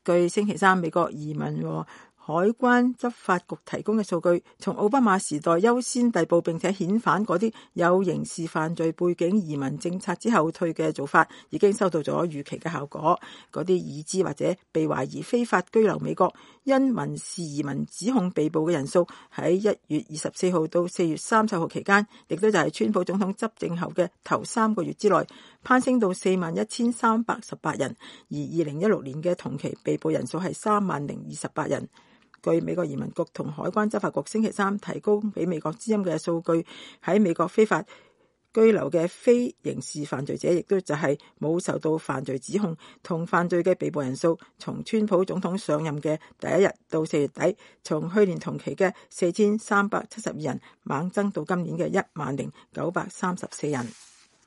據星期三美國移民和海關執法局提供嘅數據，從奧巴馬時代優先逮捕並且遣返嗰啲有刑事犯罪背景移民政策之後退嘅做法，已經收到咗預期嘅效果。嗰啲已知或者被懷疑非法居留美國因民事移民指控被捕嘅人數，喺1月24號到4月30號期間，亦都就係川普總統執政後嘅頭3個月之內，攀升到41,318人，而2016年嘅同期被捕人數係30,028人。據美國移民局同海關執法局星期三提供俾美國之音嘅數據，喺美國非法居留嘅非刑事犯罪者，亦都就係冇受到犯罪指控同犯罪嘅被捕人數，從川普總統上任嘅第一日到4月底，從去年同期嘅4,372人猛增到今年嘅10,934人。